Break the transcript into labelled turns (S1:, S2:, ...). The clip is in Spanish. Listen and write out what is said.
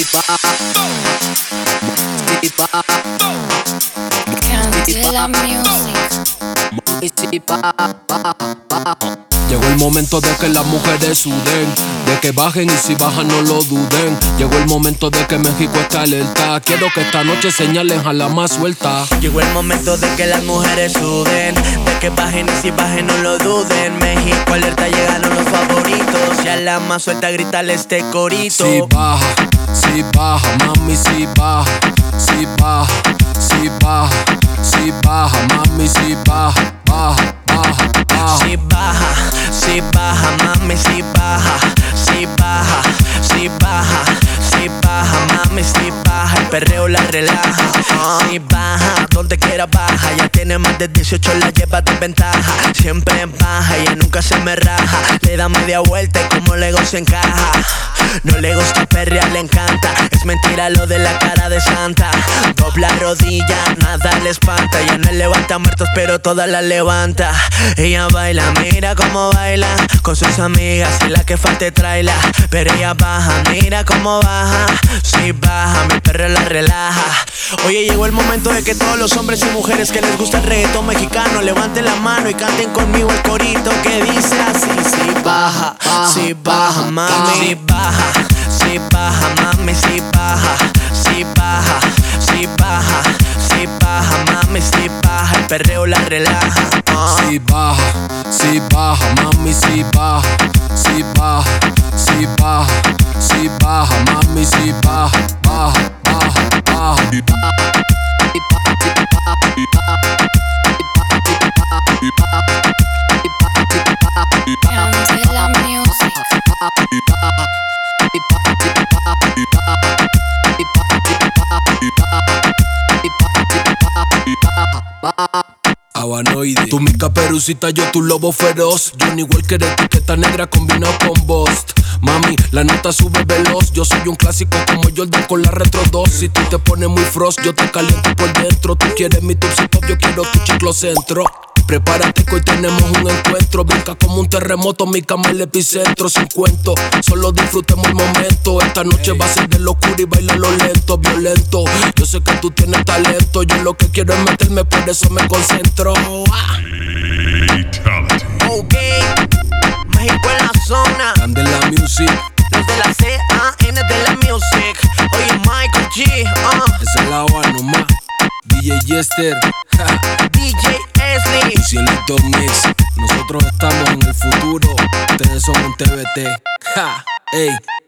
S1: Candela Music.
S2: Llegó el momento de que las mujeres suden, de que bajen y si bajan no lo duden. Llegó el momento de que México está alerta. Quiero que esta noche señalen a la más suelta.
S3: Llegó el momento de que las mujeres suden, de que bajen y si bajen no lo duden. México alerta, llegaron los favoritos. Y a la más suelta grítale este corito.
S2: Si baja, mami, si baja. Si baja, si baja, si baja, mami, si baja, baja, baja, baja.
S3: Si baja, mami, si baja. Si baja, si baja, si baja, mami, si baja. El perreo la relaja. Si baja, donde quiera baja. Ya tiene más de 18, la lleva de ventaja. Siempre en baja, ella nunca se me raja. Le da media vuelta y como Lego se encaja. No le gusta perrear, le encanta. Es mentira lo de la cara de santa. Dobla rodilla, nada le espanta. Ella no levanta muertos, pero todas la levanta. Ella baila, mira cómo baila con sus amigas y la que falte tráela. Pero ella baja, mira cómo baja. Si baja, mi perro la relaja. Oye, llegó el momento de que todos los hombres y mujeres que les gusta el reggaetón mexicano levanten la mano y canten conmigo el corito que dice así. Si baja, mami, si baja. Si baja, mami, si baja. Si baja, si baja, si baja, mami, si baja. El perreo la relaja.
S2: Si baja, mami, si baja. Si baja, si baja, si baja, mami, si baja, baja, baja, baja.
S1: Candela Music.
S2: Habanoide. Tú mi caperucita, yo tu lobo feroz. Johnny Walker, etiqueta negra combinado con Bost. Mami, la nota sube veloz. Yo soy un clásico como Jordan con la Retro 2. Si tú te pones muy frost, yo te caliento por dentro. Tú quieres mi Tupsi Pop, yo quiero tu chiclo centro. Prepárate que hoy tenemos un encuentro. Brinca como un terremoto, mi cama el epicentro. Sin cuento, solo disfrutemos el momento. Esta noche va a ser de locura y bailalo lento, violento. Yo sé que tú tienes talento. Yo lo que quiero es meterme, por eso me concentro.
S3: Ok, México en la zona.
S2: Candela Music.
S3: Los de la C-A-N de la music. Oye, Michael G,
S2: Esa es la hora nomás. DJ Jester.
S3: DJ Esli.
S2: Y Cielito Mix. Nosotros estamos en el futuro. Ustedes son un TBT. Ey.